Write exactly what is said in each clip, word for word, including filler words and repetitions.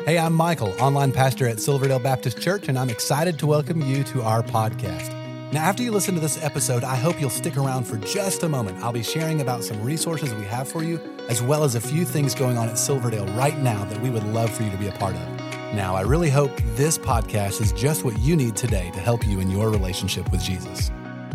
Hey, I'm Michael, online pastor at Silverdale Baptist Church, and I'm excited to welcome you to our podcast. Now, after you listen to this episode, I hope you'll stick around for just a moment. I'll be sharing about some resources we have for you, as well as a few things going on at Silverdale right now that we would love for you to be a part of. Now, I really hope this podcast is just what you need today to help you in your relationship with Jesus.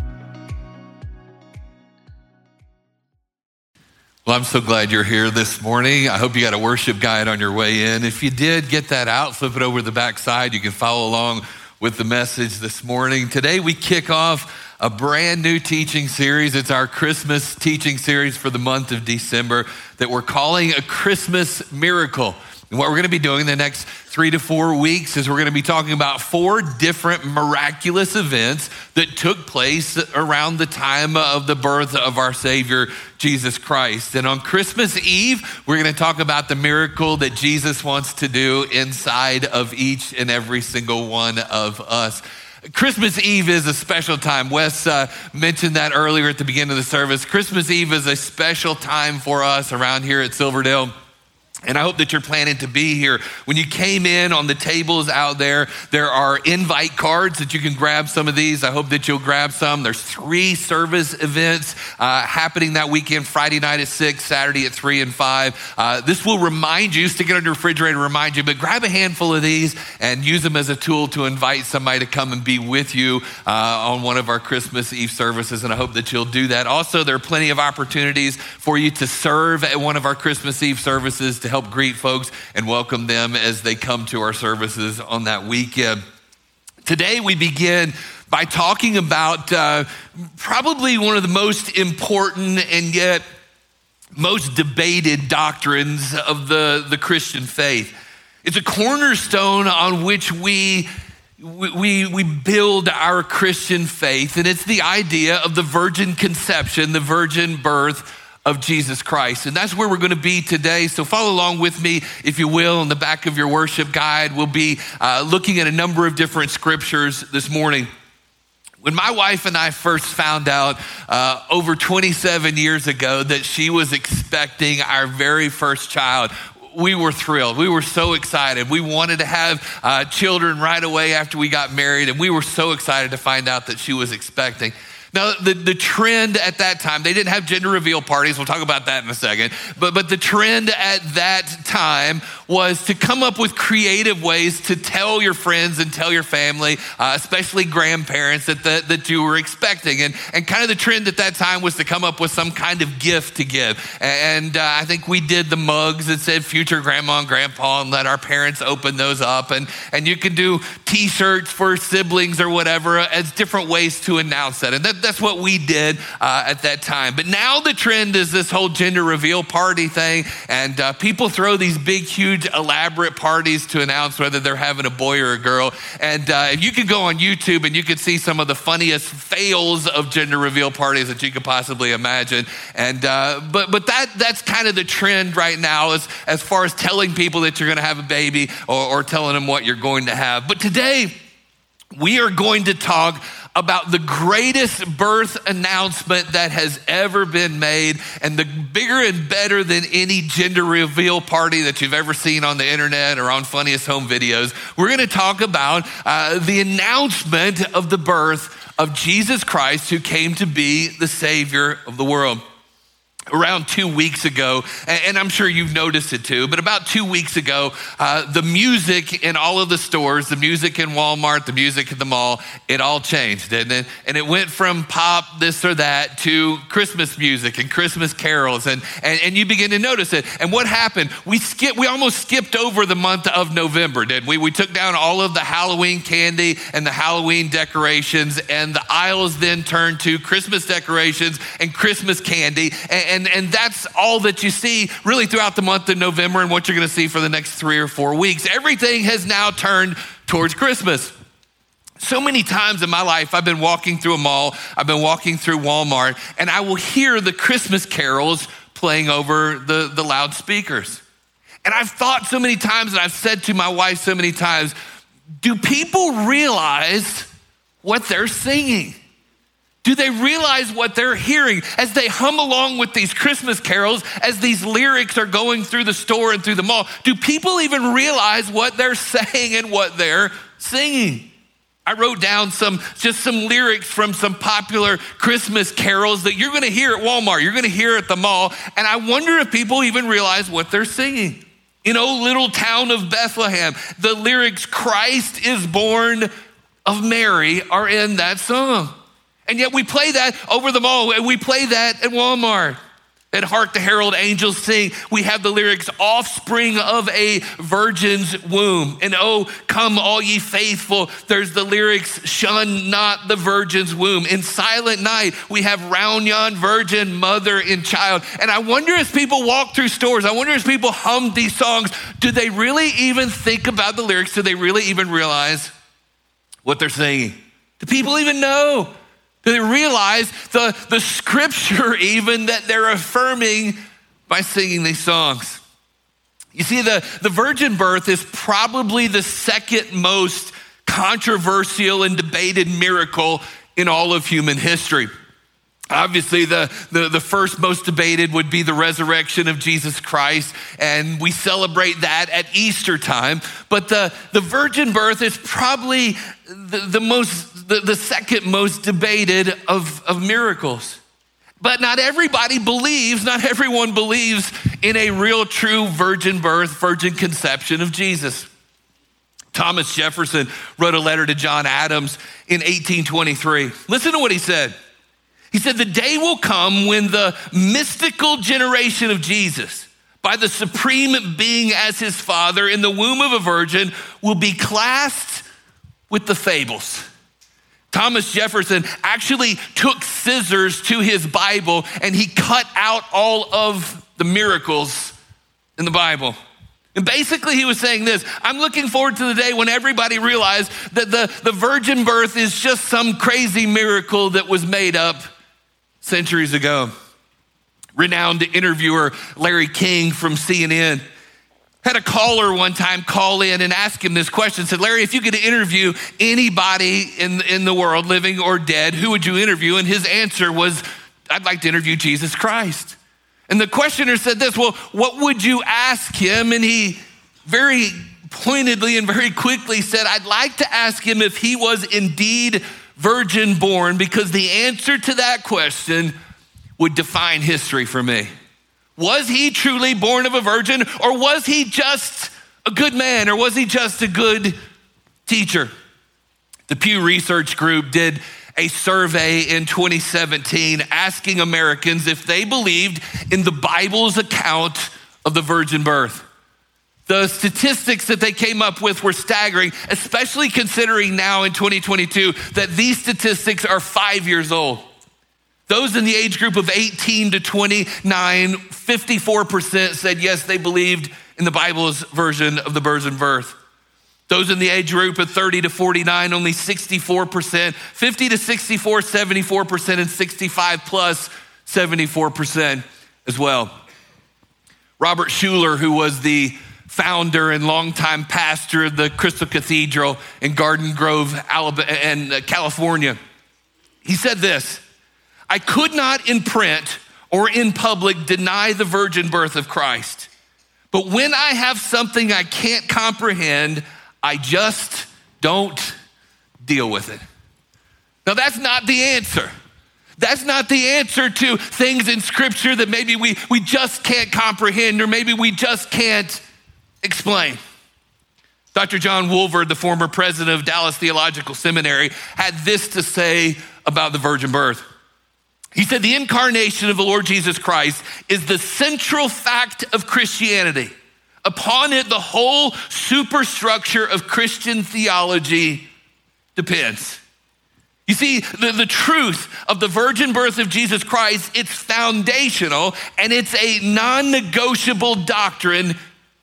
Well, I'm so glad you're here this morning. I hope you got a worship guide on your way in. If you did, get that out, flip it over to the back side. You can follow along with the message this morning. Today, we kick off a brand new teaching series. It's our Christmas teaching series for the month of December that we're calling A Christmas Miracle. And what we're going to be doing the next three to four weeks is we're going to be talking about four different miraculous events that took place around the time of the birth of our Savior, Jesus Christ. And on Christmas Eve, we're going to talk about the miracle that Jesus wants to do inside of each and every single one of us. Christmas Eve is a special time. Wes uh, mentioned that earlier at the beginning of the service. Christmas Eve is a special time for us around here at Silverdale. And I hope that you're planning to be here. When you came in on the tables out there, there are invite cards that you can grab some of these. I hope that you'll grab some. There's three service events uh, happening that weekend, Friday night at six, Saturday at three and five. Uh, this will remind you, stick it on your refrigerator, remind you, but grab a handful of these and use them as a tool to invite somebody to come and be with you uh, on one of our Christmas Eve services. And I hope that you'll do that. Also, there are plenty of opportunities for you to serve at one of our Christmas Eve services to help greet folks and welcome them as they come to our services on that weekend. Today we begin by talking about uh, probably one of the most important and yet most debated doctrines of the, the Christian faith. It's a cornerstone on which we We, we build our Christian faith, and it's the idea of the virgin conception, the virgin birth of Jesus Christ. And that's where we're going to be today. So follow along with me, if you will, in the back of your worship guide. We'll be uh, looking at a number of different scriptures this morning. When my wife and I first found out uh, over twenty-seven years ago that she was expecting our very first child, we were thrilled. We were so excited. We wanted to have uh, children right away after we got married, and we were so excited to find out that she was expecting. Now, the, the trend at that time, they didn't have gender reveal parties. We'll talk about that in a second. But, but the trend at that time was to come up with creative ways to tell your friends and tell your family, uh, especially grandparents, that, the, that you were expecting. And, and kind of the trend at that time was to come up with some kind of gift to give. And uh, I think we did the mugs that said future grandma and grandpa and let our parents open those up. And, and you could do t-shirts for siblings or whatever as different ways to announce that. And that That's what we did uh, at that time. But now the trend is this whole gender reveal party thing. And uh, people throw these big, huge, elaborate parties to announce whether they're having a boy or a girl. And uh, you can go on YouTube and you can see some of the funniest fails of gender reveal parties that you could possibly imagine. And uh, but but that that's kind of the trend right now as, as far as telling people that you're going to have a baby or, or telling them what you're going to have. But today, we are going to talk about the greatest birth announcement that has ever been made, and the bigger and better than any gender reveal party that you've ever seen on the internet or on Funniest Home Videos. We're going to talk about uh, the announcement of the birth of Jesus Christ, who came to be the Savior of the world. Around two weeks ago, and I'm sure you've noticed it too, but about two weeks ago, uh, the music in all of the stores, the music in Walmart, the music at the mall, it all changed, didn't it? And it went from pop, this or that, to Christmas music and Christmas carols, and, and, and you begin to notice it. And what happened? We skipped, we almost skipped over the month of November, didn't we? We took down all of the Halloween candy and the Halloween decorations, and the aisles then turned to Christmas decorations and Christmas candy, and, And, and that's all that you see really throughout the month of November and what you're going to see for the next three or four weeks. Everything has now turned towards Christmas. So many times in my life, I've been walking through a mall, I've been walking through Walmart, and I will hear the Christmas carols playing over the, the loudspeakers. And I've thought so many times, and I've said to my wife so many times, do people realize what they're singing? Do they realize what they're hearing as they hum along with these Christmas carols, as these lyrics are going through the store and through the mall? Do people even realize what they're saying and what they're singing? I wrote down some, just some lyrics from some popular Christmas carols that you're gonna hear at Walmart, you're gonna hear at the mall, and I wonder if people even realize what they're singing. In O Little Town of Bethlehem, the lyrics, Christ is born of Mary, are in that song. And yet we play that over the mall, and we play that at Walmart. At Hark the Herald Angels Sing, we have the lyrics, offspring of a virgin's womb. And oh, come all ye faithful, there's the lyrics, shun not the virgin's womb. In Silent Night, we have round yon virgin, mother and child. And I wonder as people walk through stores, I wonder as people hum these songs, do they really even think about the lyrics? Do they really even realize what they're singing? Do people even know? Do they realize the, the scripture even that they're affirming by singing these songs? You see, the, the virgin birth is probably the second most controversial and debated miracle in all of human history. Obviously, the, the, the first most debated would be the resurrection of Jesus Christ, and we celebrate that at Easter time. But the, the virgin birth is probably the, the most, the, the second most debated of, of miracles. But not everybody believes, not everyone believes in a real, true virgin birth, virgin conception of Jesus. Thomas Jefferson wrote a letter to John Adams in eighteen twenty-three. Listen to what he said. He said, the day will come when the mystical generation of Jesus, by the supreme being as his father in the womb of a virgin, will be classed with the fables. Thomas Jefferson actually took scissors to his Bible and he cut out all of the miracles in the Bible. And basically he was saying this, I'm looking forward to the day when everybody realized that the, the virgin birth is just some crazy miracle that was made up centuries ago. Renowned interviewer Larry King from C N N had a caller one time call in and ask him this question, said, Larry, if you could interview anybody in, in the world, living or dead, who would you interview? And his answer was, I'd like to interview Jesus Christ. And the questioner said this, well, what would you ask him? And he very pointedly and very quickly said, I'd like to ask him if he was indeed virgin born, because the answer to that question would define history for me. Was he truly born of a virgin, or was he just a good man, or was he just a good teacher? The Pew Research Group did a survey in twenty seventeen asking Americans if they believed in the Bible's account of the virgin birth. The statistics that they came up with were staggering, especially considering now in twenty twenty-two that these statistics are five years old. Those in the age group of eighteen to twenty-nine, fifty-four percent said yes, they believed in the Bible's version of the virgin birth. Those in the age group of thirty to forty-nine, only sixty-four percent, fifty to sixty-four, seventy-four percent, and sixty-five plus, seventy-four percent as well. Robert Schuller, who was the founder and longtime pastor of the Crystal Cathedral in Garden Grove, Alabama, and California, he said this, I could not in print or in public deny the virgin birth of Christ. But when I have something I can't comprehend, I just don't deal with it. Now that's not the answer. That's not the answer to things in scripture that maybe we, we just can't comprehend or maybe we just can't explain. Doctor John Woolver, the former president of Dallas Theological Seminary, had this to say about the virgin birth. He said, the incarnation of the Lord Jesus Christ is the central fact of Christianity. Upon it, the whole superstructure of Christian theology depends. You see, the, the truth of the virgin birth of Jesus Christ, it's foundational and it's a non-negotiable doctrine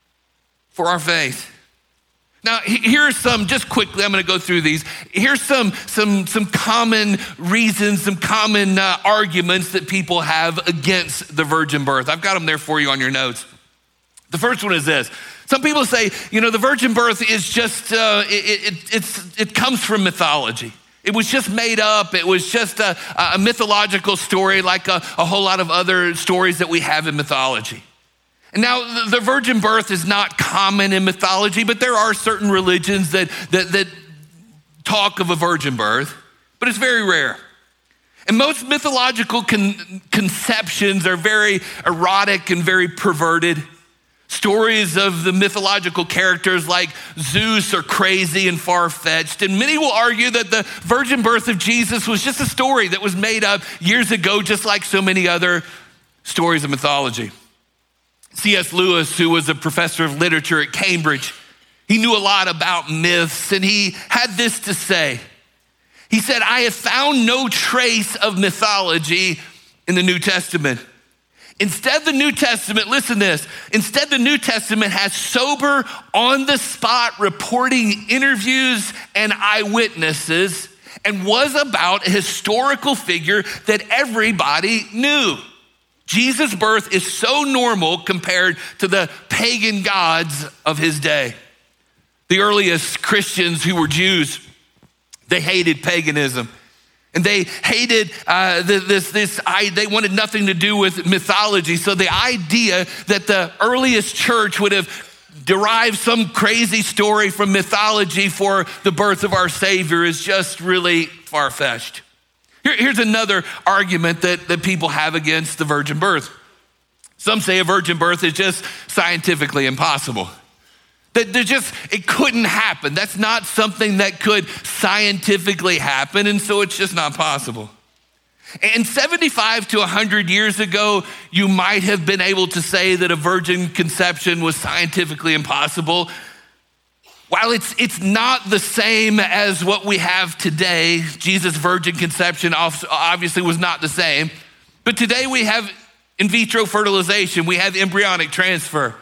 for our faith. Now, here's some, just quickly, I'm gonna go through these. Here's some, some, some common reasons, some common uh, arguments that people have against the virgin birth. I've got them there for you on your notes. The first one is this. Some people say, you know, the virgin birth is just, uh, it, it, it's, it comes from mythology. It was just made up. It was just a, a mythological story like a, a whole lot of other stories that we have in mythology. And now the virgin birth is not common in mythology, but there are certain religions that, that, that talk of a virgin birth, but it's very rare. And most mythological con- conceptions are very erotic and very perverted. Stories of the mythological characters like Zeus are crazy and far-fetched. And many will argue that the virgin birth of Jesus was just a story that was made up years ago, just like so many other stories of mythology. C S Lewis, who was a professor of literature at Cambridge, he knew a lot about myths, and he had this to say. He said, "I have found no trace of mythology in the New Testament. Instead, the New Testament, listen to this, instead the New Testament has sober, on-the-spot reporting interviews and eyewitnesses and was about a historical figure that everybody knew. Jesus' birth is so normal compared to the pagan gods of his day." The earliest Christians who were Jews, they hated paganism. And they hated uh, this, this, I, they wanted nothing to do with mythology. So the idea that the earliest church would have derived some crazy story from mythology for the birth of our Savior is just really far-fetched. Here, here's another argument that, that people have against the virgin birth. Some say a virgin birth is just scientifically impossible. That there just, it couldn't happen. That's not something that could scientifically happen, and so it's just not possible. And seventy-five to one hundred years ago, you might have been able to say that a virgin conception was scientifically impossible. While it's, it's not the same as what we have today, Jesus' virgin conception obviously was not the same, but today we have in vitro fertilization, we have embryonic transfer.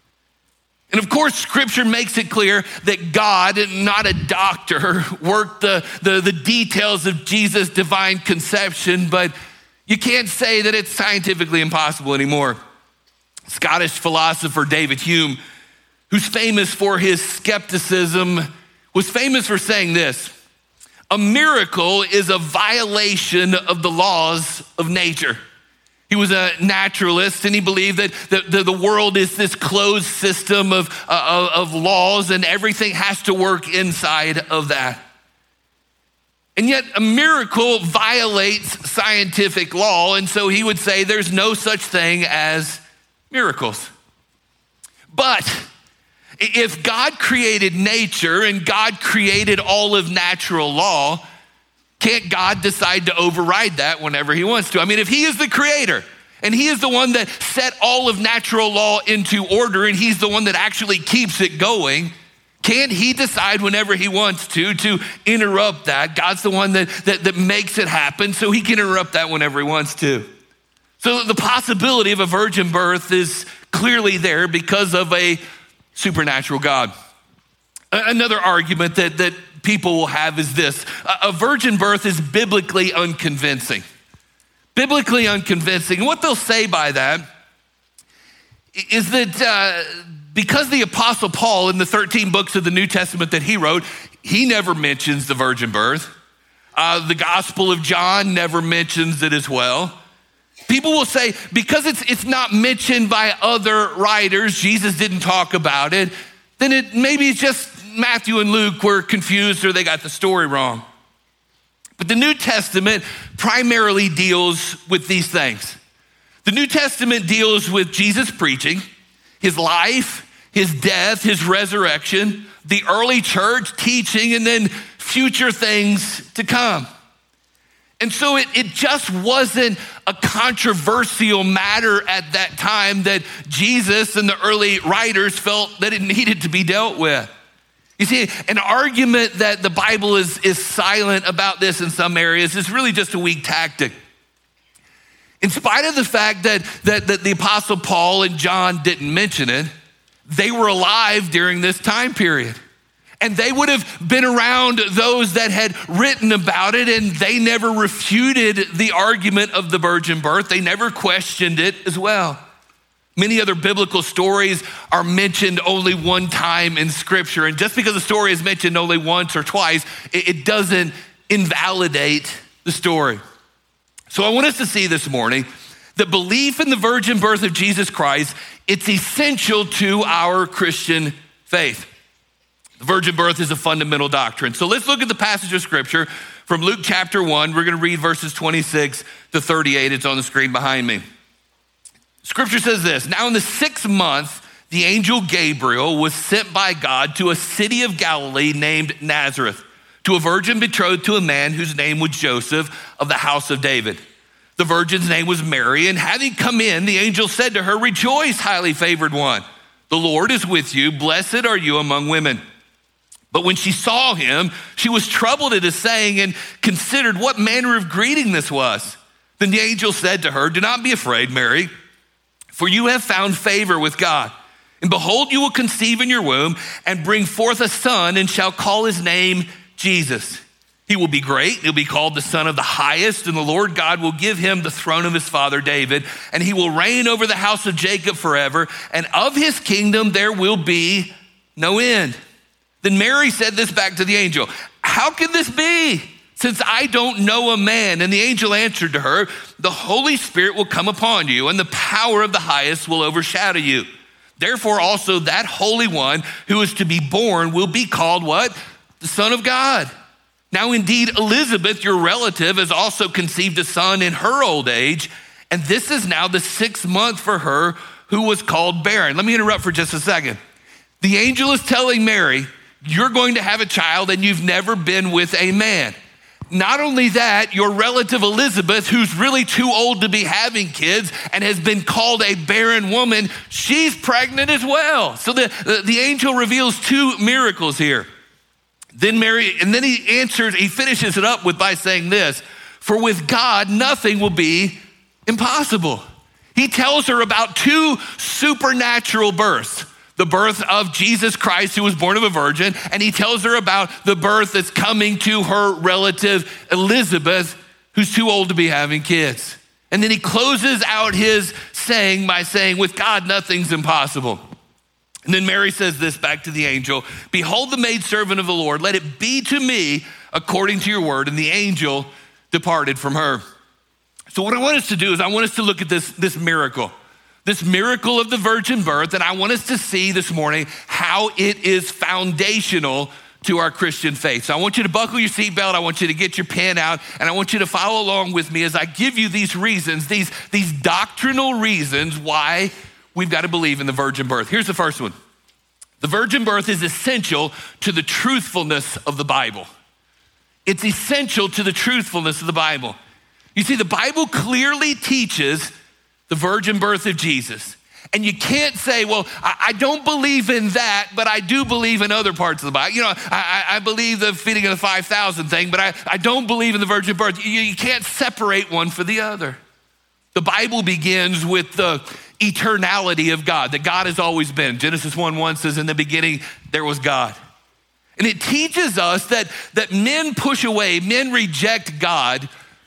And of course, scripture makes it clear that God, not a doctor, worked the, the, the details of Jesus' divine conception, but you can't say that it's scientifically impossible anymore. Scottish philosopher David Hume, who's famous for his skepticism, was famous for saying this: "A miracle is a violation of the laws of nature." He was a naturalist, and he believed that the, the, the world is this closed system of, uh, of laws, and everything has to work inside of that. And yet a miracle violates scientific law, and so he would say there's no such thing as miracles. But if God created nature and God created all of natural law, can't God decide to override that whenever he wants to? I mean, if he is the creator and he is the one that set all of natural law into order and he's the one that actually keeps it going, can't he decide whenever he wants to to interrupt that? God's the one that, that, that makes it happen, so he can interrupt that whenever he wants to. So the possibility of a virgin birth is clearly there because of a supernatural God. Another argument that, that people will have is this: a virgin birth is biblically unconvincing. Biblically unconvincing. And what they'll say by that is that uh, because the Apostle Paul, in the thirteen books of the New Testament that he wrote, he never mentions the virgin birth. Uh, the Gospel of John never mentions it as well. People will say because it's, it's not mentioned by other writers, Jesus didn't talk about it, then it maybe it's just Matthew and Luke were confused or they got the story wrong. But the New Testament primarily deals with these things. The New Testament deals with Jesus preaching, his life, his death, his resurrection, the early church teaching, and then future things to come. And so it, it just wasn't a controversial matter at that time that Jesus and the early writers felt that it needed to be dealt with. You see, an argument that the Bible is, is silent about this in some areas is really just a weak tactic. In spite of the fact that, that, that the Apostle Paul and John didn't mention it, they were alive during this time period. And they would have been around those that had written about it, and they never refuted the argument of the virgin birth. They never questioned it as well. Many other biblical stories are mentioned only one time in Scripture. And just because a story is mentioned only once or twice, it doesn't invalidate the story. So I want us to see this morning that belief in the virgin birth of Jesus Christ, it's essential to our Christian faith. The virgin birth is a fundamental doctrine. So let's look at the passage of scripture from Luke chapter one. We're gonna read verses twenty-six to thirty-eight. It's on the screen behind me. Scripture says this: now in the sixth month, the angel Gabriel was sent by God to a city of Galilee named Nazareth, to a virgin betrothed to a man whose name was Joseph of the house of David. The virgin's name was Mary, and having come in, the angel said to her, rejoice, highly favored one. The Lord is with you. Blessed are you among women. But when she saw him, she was troubled at his saying and considered what manner of greeting this was. Then the angel said to her, do not be afraid, Mary, for you have found favor with God. And behold, you will conceive in your womb and bring forth a son and shall call his name Jesus. He will be great. He'll be called the Son of the Highest, and the Lord God will give him the throne of his father David, and he will reign over the house of Jacob forever, and of his kingdom there will be no end. Then Mary said this back to the angel, how can this be, since I don't know a man? And the angel answered to her, the Holy Spirit will come upon you, and the power of the Highest will overshadow you. Therefore also that Holy One who is to be born will be called what? The Son of God. Now indeed, Elizabeth, your relative, has also conceived a son in her old age, and this is now the sixth month for her who was called barren. Let me interrupt for just a second. The angel is telling Mary, you're going to have a child and you've never been with a man. Not only that, your relative Elizabeth, who's really too old to be having kids and has been called a barren woman, she's pregnant as well. So the, the, the angel reveals two miracles here. Then Mary, and then he answers, he finishes it up with by saying this, for with God, nothing will be impossible. He tells her about two supernatural births, the birth of Jesus Christ, who was born of a virgin, and he tells her about the birth that's coming to her relative Elizabeth, who's too old to be having kids. And then he closes out his saying by saying, with God, nothing's impossible. And then Mary says this back to the angel, behold the maidservant of the Lord, let it be to me according to your word. And the angel departed from her. So what I want us to do is I want us to look at this, this miracle, this miracle of the virgin birth. And I want us to see this morning how it is foundational to our Christian faith. So I want you to buckle your seatbelt. I want you to get your pen out, and I want you to follow along with me as I give you these reasons, these, these doctrinal reasons why we've got to believe in the virgin birth. Here's the first one. The virgin birth is essential to the truthfulness of the Bible. It's essential to the truthfulness of the Bible. You see, the Bible clearly teaches the virgin birth of Jesus. And you can't say, well, I, I don't believe in that, but I do believe in other parts of the Bible. You know, I, I believe the feeding of the five thousand thing, but I, I don't believe in the virgin birth. You, you can't separate one from the other. The Bible begins with the eternality of God, that God has always been. Genesis one one says, in the beginning, there was God. And it teaches us that, that men push away, men reject God,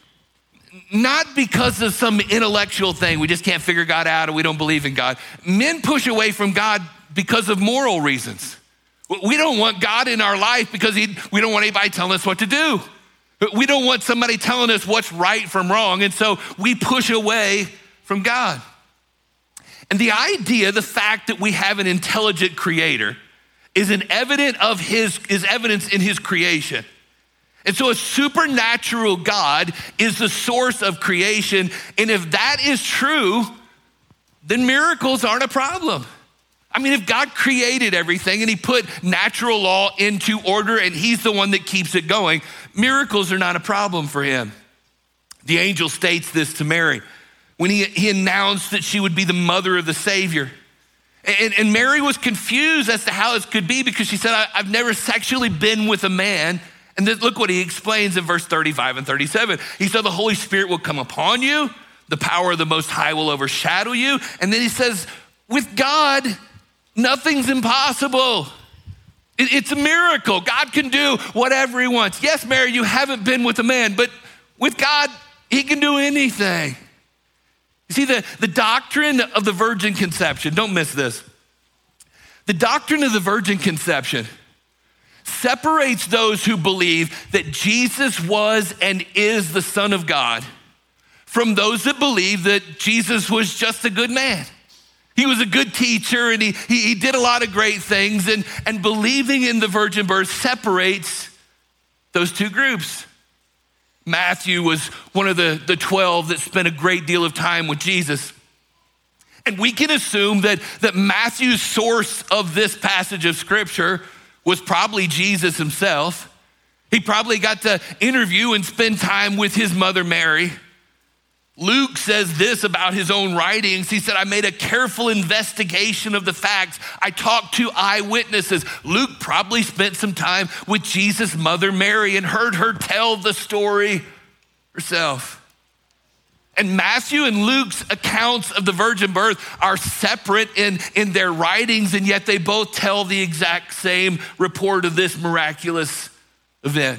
not because of some intellectual thing. We just can't figure God out or we don't believe in God. Men push away from God because of moral reasons. We don't want God in our life because he, we don't want anybody telling us what to do. We don't want somebody telling us what's right from wrong. And so we push away from God. And the idea, the fact that we have an intelligent creator is an evidence of his, is evidence in his creation. And so a supernatural God is the source of creation. And if that is true, then miracles aren't a problem. I mean, if God created everything and he put natural law into order and he's the one that keeps it going, miracles are not a problem for him. The angel states this to Mary when he, he announced that she would be the mother of the Savior. And, and Mary was confused as to how this could be because she said, I, I've never sexually been with a man. And then look what he explains in verse thirty-five and thirty-seven. He said, the Holy Spirit will come upon you. The power of the Most High will overshadow you. And then he says, with God, nothing's impossible. It, it's a miracle. God can do whatever he wants. Yes, Mary, you haven't been with a man, but with God, he can do anything. You see, the, the doctrine of the virgin conception, don't miss this. The doctrine of the virgin conception separates those who believe that Jesus was and is the Son of God from those that believe that Jesus was just a good man. He was a good teacher and he, he, he did a lot of great things, and, and believing in the virgin birth separates those two groups. Matthew was one of the, the twelve that spent a great deal of time with Jesus. And we can assume that, that Matthew's source of this passage of scripture was probably Jesus himself. He probably got to interview and spend time with his mother Mary. Luke says this about his own writings. He said, I made a careful investigation of the facts. I talked to eyewitnesses. Luke probably spent some time with Jesus' mother Mary and heard her tell the story herself. And Matthew and Luke's accounts of the virgin birth are separate in, in their writings, and yet they both tell the exact same report of this miraculous event.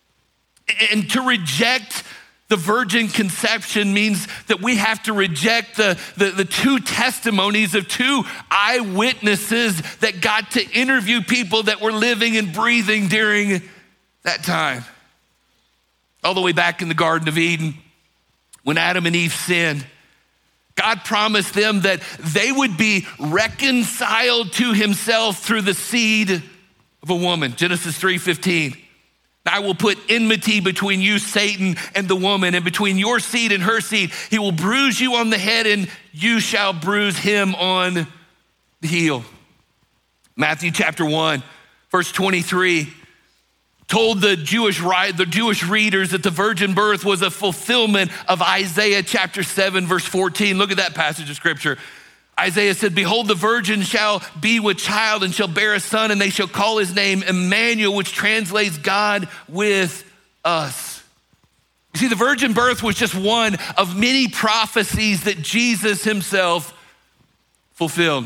And to reject the virgin conception means that we have to reject the, the, the two testimonies of two eyewitnesses that got to interview people that were living and breathing during that time. All the way back in the Garden of Eden, when Adam and Eve sinned, God promised them that they would be reconciled to himself through the seed of a woman. Genesis three fifteen. I will put enmity between you, Satan, and the woman, and between your seed and her seed. He will bruise you on the head, and you shall bruise him on the heel. Matthew chapter one, verse twenty-three, told the Jewish the Jewish readers that the virgin birth was a fulfillment of Isaiah chapter seven, verse fourteen. Look at that passage of scripture. Isaiah said, behold, the virgin shall be with child and shall bear a son, and they shall call his name Emmanuel, which translates God with us. You see, the virgin birth was just one of many prophecies that Jesus himself fulfilled.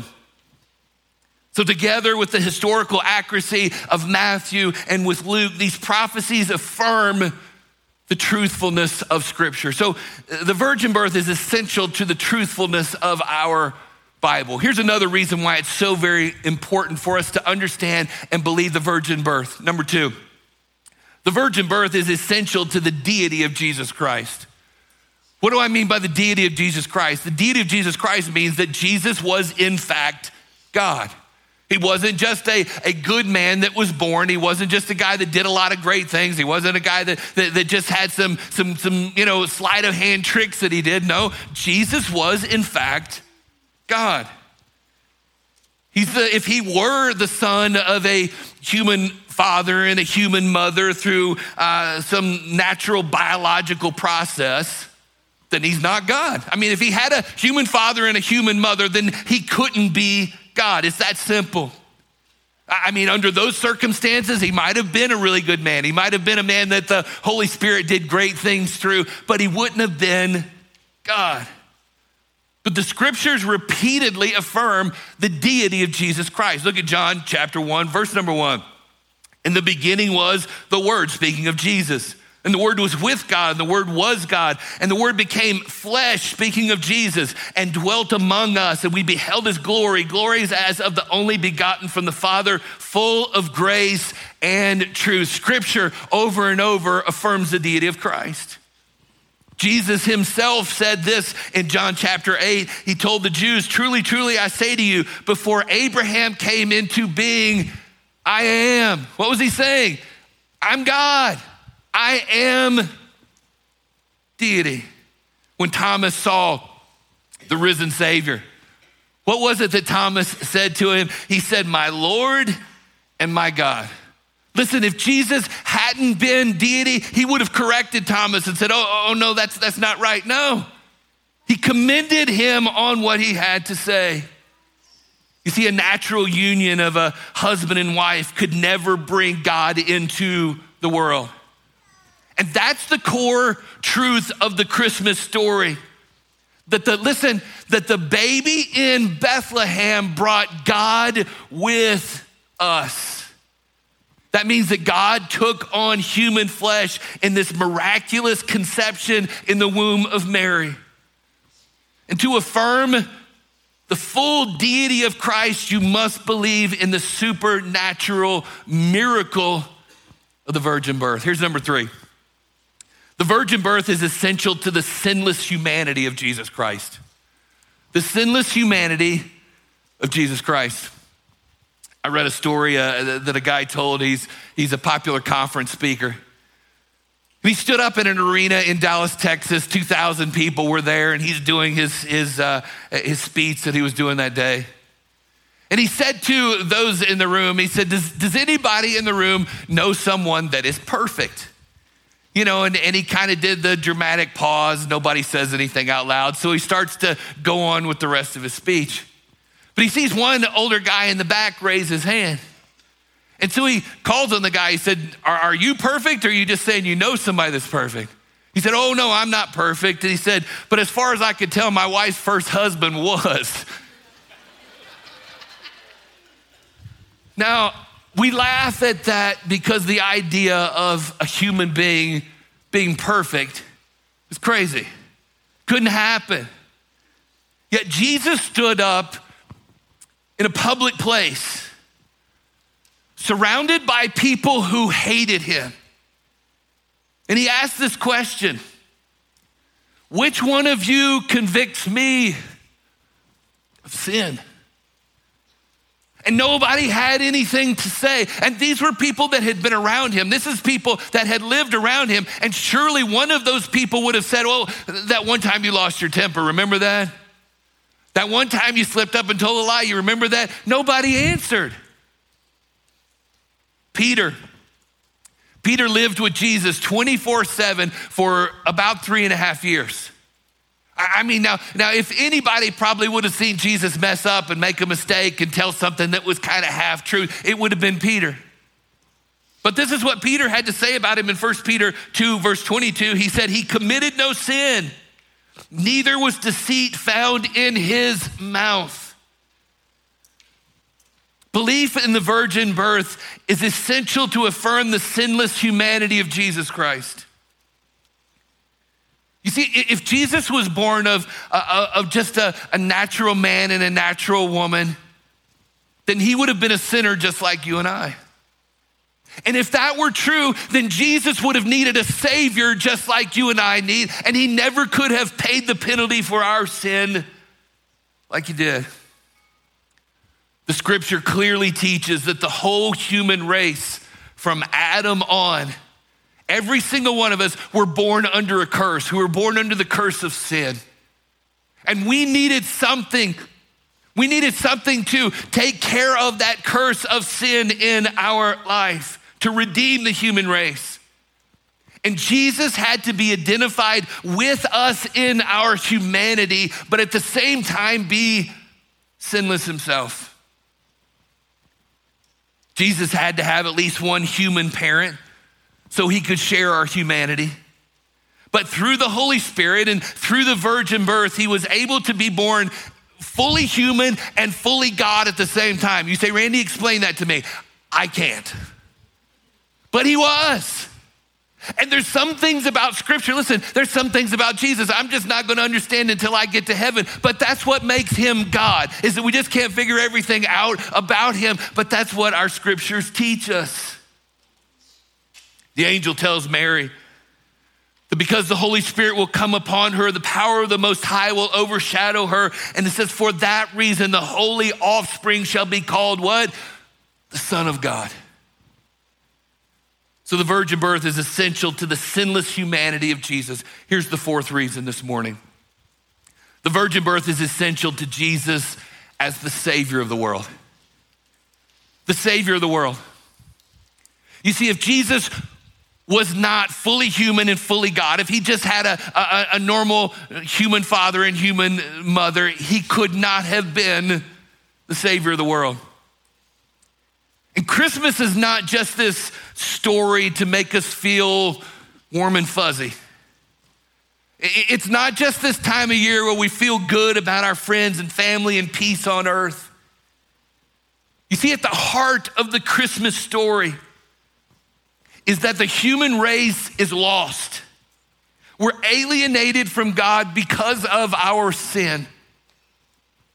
So together with the historical accuracy of Matthew and with Luke, these prophecies affirm the truthfulness of Scripture. So the virgin birth is essential to the truthfulness of our Bible. Here's another reason why it's so very important for us to understand and believe the virgin birth. Number two, the virgin birth is essential to the deity of Jesus Christ. What do I mean by the deity of Jesus Christ? The deity of Jesus Christ means that Jesus was in fact God. He wasn't just a, a good man that was born. He wasn't just a guy that did a lot of great things. He wasn't a guy that, that, that just had some, some, some, you know, sleight of hand tricks that he did. No, Jesus was in fact God. He's the, if he were the son of a human father and a human mother through uh, some natural biological process, then he's not God. I mean, if he had a human father and a human mother, then he couldn't be God. It's that simple. I mean, under those circumstances, he might have been a really good man. He might have been a man that the Holy Spirit did great things through, but he wouldn't have been God. But the scriptures repeatedly affirm the deity of Jesus Christ. Look at John chapter one, verse number one. In the beginning was the Word, speaking of Jesus. And the Word was with God, and the Word was God. And the Word became flesh, speaking of Jesus, and dwelt among us. And we beheld his glory, glories as of the only begotten from the Father, full of grace and truth. Scripture over and over affirms the deity of Christ. Jesus himself said this in John chapter eight. He told the Jews, truly, truly, I say to you, before Abraham came into being, I am. What was he saying? I'm God. I am deity. When Thomas saw the risen Savior, what was it that Thomas said to him? He said, my Lord and my God. Listen, if Jesus hadn't been deity, he would have corrected Thomas and said, oh, oh no, that's, that's not right. No, he commended him on what he had to say. You see, a natural union of a husband and wife could never bring God into the world. And that's the core truth of the Christmas story. That the, listen, that the baby in Bethlehem brought God with us. That means that God took on human flesh in this miraculous conception in the womb of Mary. And to affirm the full deity of Christ, you must believe in the supernatural miracle of the virgin birth. Here's number three. The virgin birth is essential to the sinless humanity of Jesus Christ. The sinless humanity of Jesus Christ. I read a story uh, that a guy told. He's, he's a popular conference speaker. He stood up in an arena in Dallas, Texas. two thousand people were there, and he's doing his, his, uh, his speech that he was doing that day. And he said to those in the room, he said, does, does anybody in the room know someone that is perfect? You know, and, and he kind of did the dramatic pause. Nobody says anything out loud. So he starts to go on with the rest of his speech. But he sees one older guy in the back raise his hand. And so he calls on the guy. He said, are, are you perfect, or are you just saying you know somebody that's perfect? He said, oh, no, I'm not perfect. And he said, but as far as I could tell, my wife's first husband was. Now, we laugh at that because the idea of a human being being perfect is crazy. Couldn't happen. Yet Jesus stood up in a public place, surrounded by people who hated him. And he asked this question: which one of you convicts me of sin? And nobody had anything to say. And these were people that had been around him. This is people that had lived around him. And surely one of those people would have said, well, that one time you lost your temper, remember that? That one time you slipped up and told a lie, you remember that? Nobody answered. Peter. Peter lived with Jesus twenty-four seven for about three and a half years. I mean, now, now, if anybody probably would have seen Jesus mess up and make a mistake and tell something that was kind of half true, it would have been Peter. But this is what Peter had to say about him in First Peter two, verse twenty-two. He said, he committed no sin, neither was deceit found in his mouth. Belief in the virgin birth is essential to affirm the sinless humanity of Jesus Christ. You see, if Jesus was born of, uh, of just a, a natural man and a natural woman, then he would have been a sinner just like you and I. And if that were true, then Jesus would have needed a savior just like you and I need, and he never could have paid the penalty for our sin like he did. The scripture clearly teaches that the whole human race from Adam on, every single one of us were born under a curse. We were born under the curse of sin. And we needed something. We needed something to take care of that curse of sin in our life, to redeem the human race. And Jesus had to be identified with us in our humanity, but at the same time be sinless himself. Jesus had to have at least one human parent so he could share our humanity. But through the Holy Spirit and through the virgin birth, he was able to be born fully human and fully God at the same time. You say, Randy, explain that to me. I can't. But he was. And there's some things about scripture, listen, there's some things about Jesus I'm just not gonna understand until I get to heaven, but that's what makes him God, is that we just can't figure everything out about him, but that's what our scriptures teach us. The angel tells Mary that because the Holy Spirit will come upon her, the power of the Most High will overshadow her, and it says, for that reason, the holy offspring shall be called what? The Son of God. So the virgin birth is essential to the sinless humanity of Jesus. Here's the fourth reason this morning. The virgin birth is essential to Jesus as the Savior of the world. The Savior of the world. You see, if Jesus was not fully human and fully God, if he just had a, a, a normal human father and human mother, he could not have been the Savior of the world. And Christmas is not just this story to make us feel warm and fuzzy. It's not just this time of year where we feel good about our friends and family and peace on earth. You see, at the heart of the Christmas story is that the human race is lost. We're alienated from God because of our sin.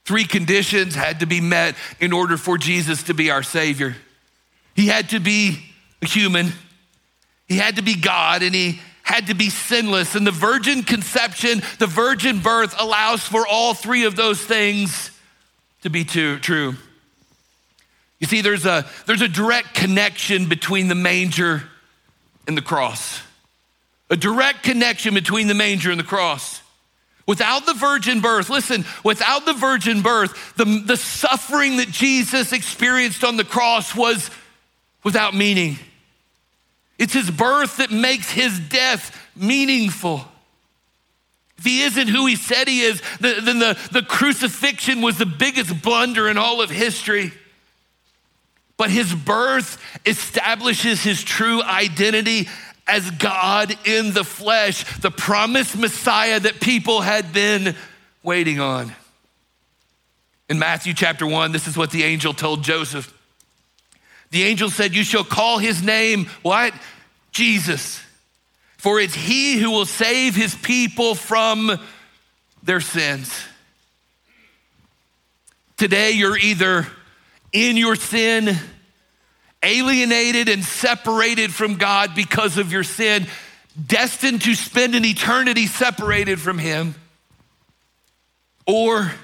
Three conditions had to be met in order for Jesus to be our Savior. He had to be a human, he had to be God, and he had to be sinless. And the virgin conception, the virgin birth allows for all three of those things to be too, true. You see, there's a, there's a direct connection between the manger and the cross. A direct connection between the manger and the cross. Without the virgin birth, listen, without the virgin birth, the, the suffering that Jesus experienced on the cross was without meaning. It's his birth that makes his death meaningful. If he isn't who he said he is, then the, the crucifixion was the biggest blunder in all of history. But his birth establishes his true identity as God in the flesh, the promised Messiah that people had been waiting on. In Matthew chapter one, this is what the angel told Joseph. The angel said, "You shall call his name," what? Jesus. "For it's he who will save his people from their sins." Today, you're either in your sin, alienated and separated from God because of your sin, destined to spend an eternity separated from him, or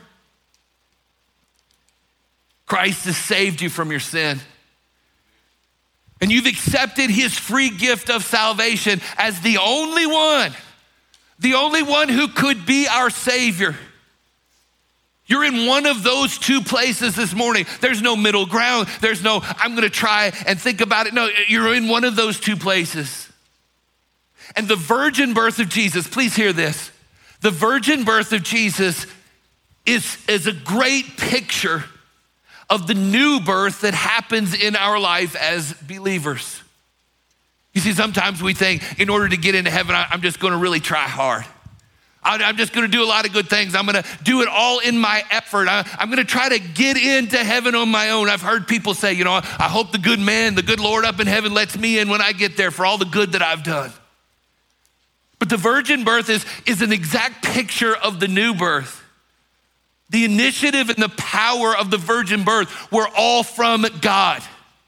Christ has saved you from your sin. And you've accepted his free gift of salvation as the only one, the only one who could be our Savior. You're in one of those two places this morning. There's no middle ground. There's no, I'm gonna try and think about it. No, you're in one of those two places. And the virgin birth of Jesus, please hear this. The virgin birth of Jesus is, is a great picture of the new birth that happens in our life as believers. You see, sometimes we think in order to get into heaven, I'm just gonna really try hard. I'm just gonna do a lot of good things. I'm gonna do it all in my effort. I'm gonna try to get into heaven on my own. I've heard people say, you know, I hope the good man, the good Lord up in heaven lets me in when I get there for all the good that I've done. But the virgin birth is, is an exact picture of the new birth. The initiative and the power of the virgin birth were all from God.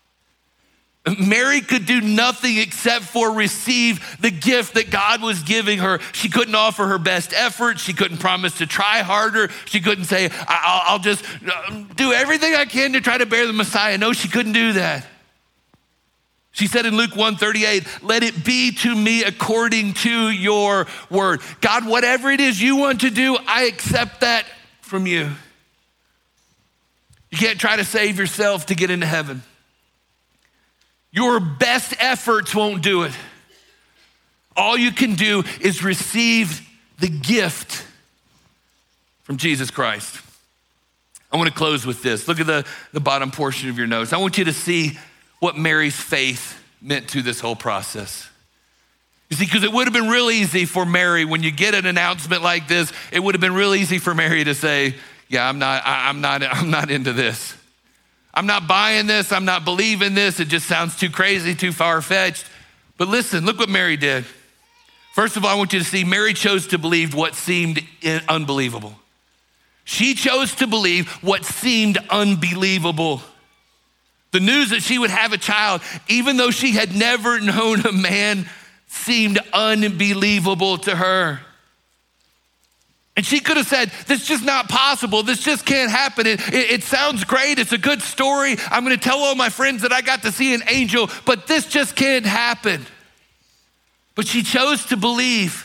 Mary could do nothing except for receive the gift that God was giving her. She couldn't offer her best effort. She couldn't promise to try harder. She couldn't say, I'll, I'll just do everything I can to try to bear the Messiah. No, she couldn't do that. She said in Luke one thirty-eight, "Let it be to me according to your word." God, whatever it is you want to do, I accept that from you. You can't try to save yourself to get into heaven. Your best efforts won't do it. All you can do is receive the gift from Jesus Christ. I want to close with this. Look at the, the bottom portion of your notes. I want you to see what Mary's faith meant to this whole process. You see, because it would have been real easy for Mary, when you get an announcement like this, it would have been real easy for Mary to say, yeah, I'm not, I, I'm not, I'm not into this. I'm not buying this. I'm not believing this. It just sounds too crazy, too far-fetched. But listen, look what Mary did. First of all, I want you to see Mary chose to believe what seemed unbelievable. She chose to believe what seemed unbelievable. The news that she would have a child, even though she had never known a man, seemed unbelievable to her. And she could have said, this is just not possible. This just can't happen. It, it, it sounds great. It's a good story. I'm going to tell all my friends that I got to see an angel, but this just can't happen. But she chose to believe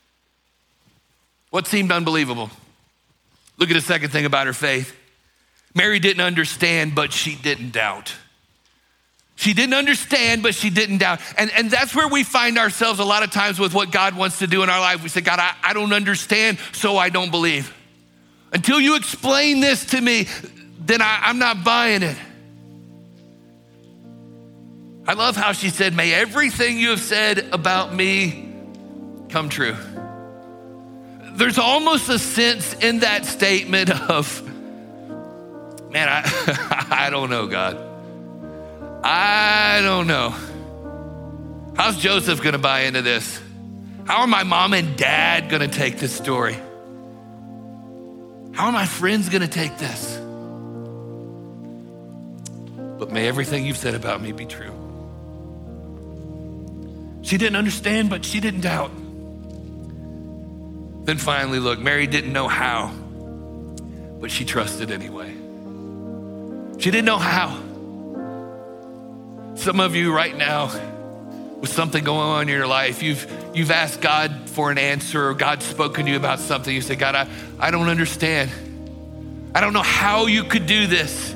what seemed unbelievable. Look at the second thing about her faith. Mary didn't understand, but she didn't doubt. She didn't understand, but she didn't doubt. And, and that's where we find ourselves a lot of times with what God wants to do in our life. We say, God, I, I don't understand, so I don't believe. Until you explain this to me, then I, I'm not buying it. I love how she said, may everything you have said about me come true. There's almost a sense in that statement of, man, I, I don't know, God. I don't know. How's Joseph gonna buy into this? How are my mom and dad gonna take this story? How are my friends gonna take this? But may everything you've said about me be true. She didn't understand, but she didn't doubt. Then finally, look, Mary didn't know how, but she trusted anyway. She didn't know how. Some of you right now, with something going on in your life, you've you've asked God for an answer, or God's spoken to you about something. You say, God, I, I don't understand. I don't know how you could do this.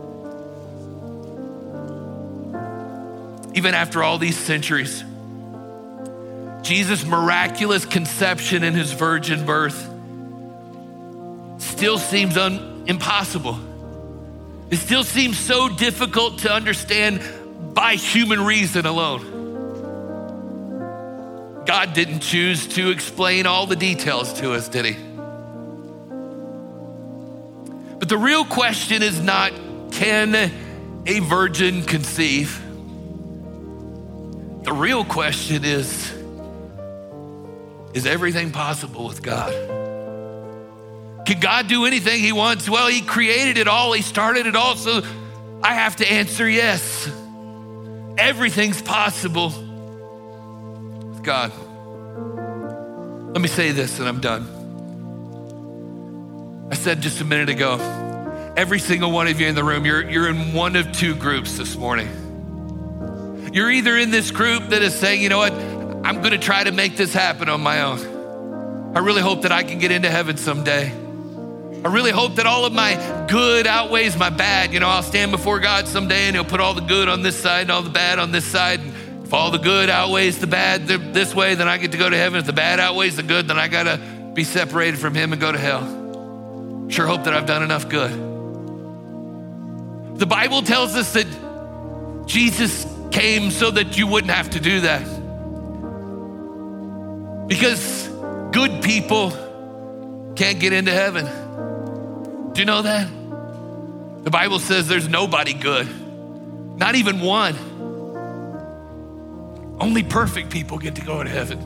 Even after all these centuries, Jesus' miraculous conception and his virgin birth still seems un- impossible. It still seems so difficult to understand by human reason alone. God didn't choose to explain all the details to us, did he? But the real question is not, can a virgin conceive? The real question is, is everything possible with God? Can God do anything he wants? Well, he created it all. He started it all. So I have to answer yes. Everything's possible with God. Let me say this and I'm done. I said just a minute ago, every single one of you in the room, you're, you're in one of two groups this morning. You're either in this group that is saying, you know what, I'm gonna try to make this happen on my own. I really hope that I can get into heaven someday. I really hope that all of my good outweighs my bad. You know, I'll stand before God someday and he'll put all the good on this side and all the bad on this side. And if all the good outweighs the bad this way, then I get to go to heaven. If the bad outweighs the good, then I gotta be separated from him and go to hell. Sure hope that I've done enough good. The Bible tells us that Jesus came so that you wouldn't have to do that. Because good people can't get into heaven. Do you know that? The Bible says there's nobody good, not even one. Only perfect people get to go to heaven.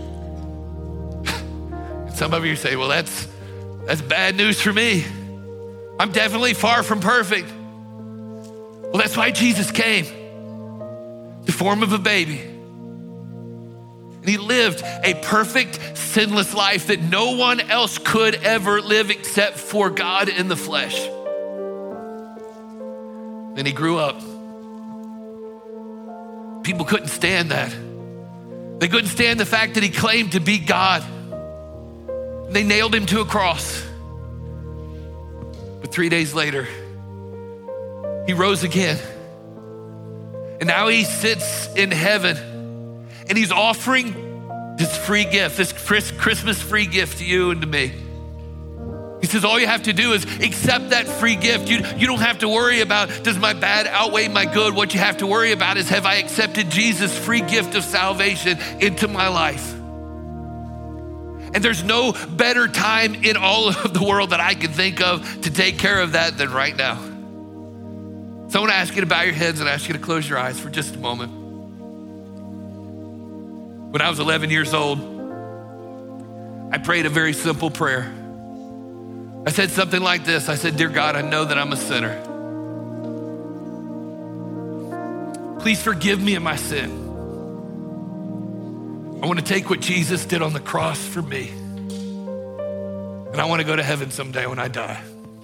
And some of you say, well, that's, that's bad news for me. I'm definitely far from perfect. Well, that's why Jesus came. The form of a baby. And he lived a perfect, sinless life that no one else could ever live except for God in the flesh. Then he grew up. People couldn't stand that. They couldn't stand the fact that he claimed to be God. They nailed him to a cross. But three days later, he rose again. And now he sits in heaven and he's offering this free gift, this Christmas free gift to you and to me. He says, all you have to do is accept that free gift. You, you don't have to worry about, does my bad outweigh my good? What you have to worry about is, have I accepted Jesus' free gift of salvation into my life? And there's no better time in all of the world that I can think of to take care of that than right now. So I want to ask you to bow your heads and ask you to close your eyes for just a moment. When I was eleven years old, I prayed a very simple prayer. I said something like this. I said, dear God, I know that I'm a sinner. Please forgive me of my sin. I want to take what Jesus did on the cross for me. And I want to go to heaven someday when I die.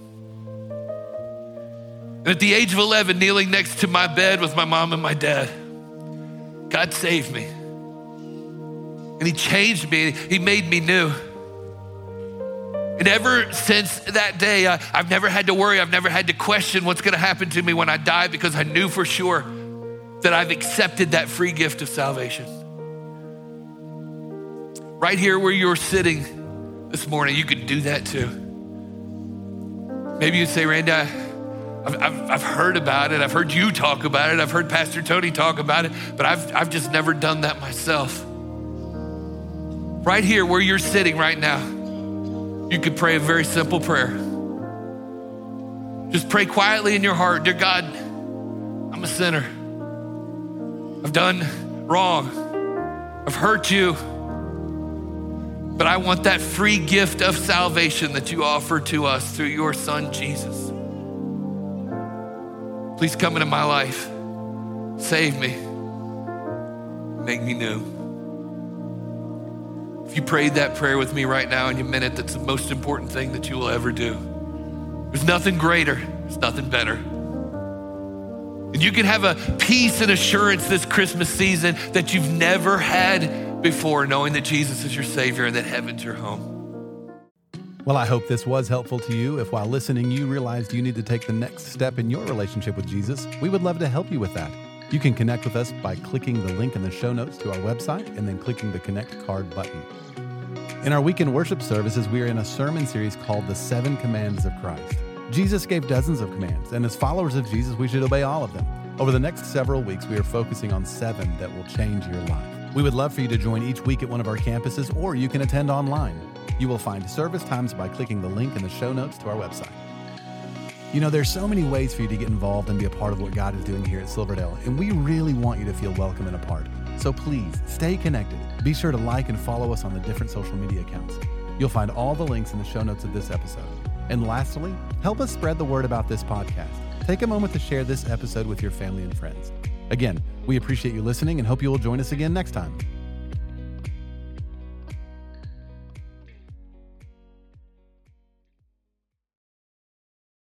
And at the age of eleven, kneeling next to my bed with my mom and my dad, God saved me. And he changed me. He made me new. And ever since that day, I, I've never had to worry. I've never had to question what's going to happen to me when I die, because I knew for sure that I've accepted that free gift of salvation. Right here where you're sitting this morning, you could do that too. Maybe you'd say, Randy, I, I've, I've, I've heard about it. I've heard you talk about it. I've heard Pastor Tony talk about it, but I've, I've just never done that myself. Right here where you're sitting right now, you could pray a very simple prayer. Just pray quietly in your heart. Dear God, I'm a sinner. I've done wrong. I've hurt you. but I want that free gift of salvation that you offer to us through your son, Jesus. Please come into my life. Save me. Make me new. If you prayed that prayer with me right now and you meant it, that's the most important thing that you will ever do. There's nothing greater. There's nothing better. And you can have a peace and assurance this Christmas season that you've never had before, knowing that Jesus is your Savior and that heaven's your home. Well, I hope this was helpful to you. If while listening, you realized you need to take the next step in your relationship with Jesus, we would love to help you with that. You can connect with us by clicking the link in the show notes to our website and then clicking the Connect Card button. In our weekend worship services, we are in a sermon series called The Seven Commands of Christ. Jesus gave dozens of commands, and as followers of Jesus, we should obey all of them. Over the next several weeks, we are focusing on seven that will change your life. We would love for you to join each week at one of our campuses, or you can attend online. You will find service times by clicking the link in the show notes to our website. You know, there's so many ways for you to get involved and be a part of what God is doing here at Silverdale, and we really want you to feel welcome and a part. So please, stay connected. Be sure to like and follow us on the different social media accounts. You'll find all the links in the show notes of this episode. And lastly, help us spread the word about this podcast. Take a moment to share this episode with your family and friends. Again, we appreciate you listening and hope you will join us again next time.